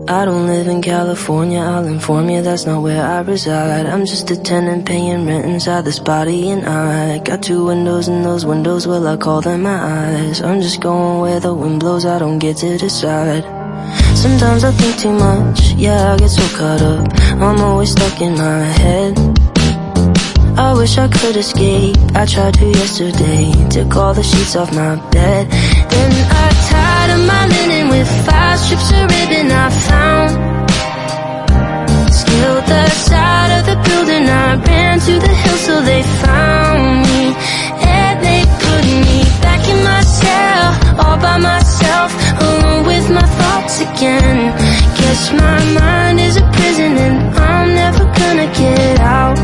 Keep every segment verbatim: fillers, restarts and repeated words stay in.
I don't live in California, I'll inform you that's not where I reside. I'm just a tenant paying rent inside this body, and I got two windows, and those windows, well, I call them my eyes. I'm just going where the wind blows, I don't get to decide. Sometimes I think too much, yeah, I get so caught up, I'm always stuck in my head. I wish I could escape, I tried to yesterday, took all the sheets off my bed. Then I tied up my linen with five strips of ribbon I found. Scaled the side of the building, I ran to the hill so they found me. And they put me back in my cell, all by myself, alone with my thoughts again. Guess my mind is a prison and I'm never gonna get out.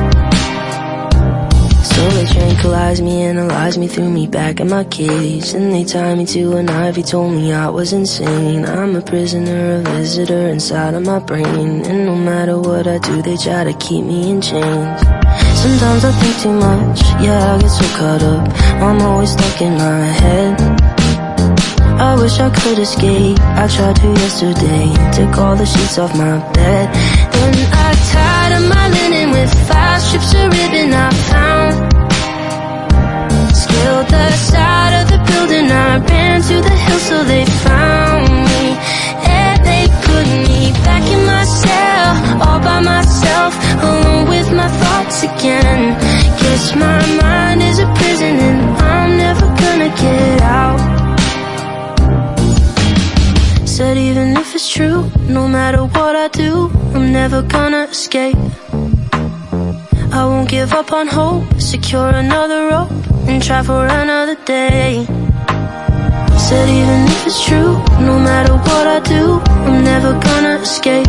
So they tranquilized me, analyzed me, threw me back in my cage. And they tied me to an ivy, told me I was insane. I'm a prisoner, a visitor inside of my brain. And no matter what I do, they try to keep me in chains. Sometimes I think too much, yeah, I get so caught up, I'm always stuck in my head. I wish I could escape, I tried to yesterday, took all the sheets off my bed. Then I tied up my linen with five strips of ribbon I found. Scaled the side of the building, I ran to the hill so they found me. And they put me back in my cell, all by myself, alone with my thoughts again. Guess my mind is a prison and I'm never gonna get out. Said even if it's true, no matter what I do, I'm never gonna escape. I won't give up on hope, secure another rope and try for another day. Said even if it's true, no matter what I do, I'm never gonna escape.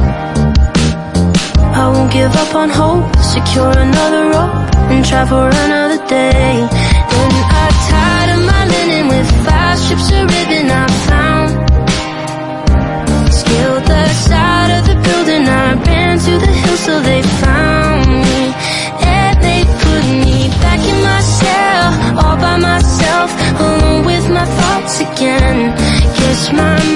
I won't give up on hope, secure another rope and try for another day. Then I tied up my linen with five strips of ribbon I found. Scaled the side of the building, I ran to the hill so they found me. And they put me back in my cell, all by myself, alone with my thoughts again. Guess my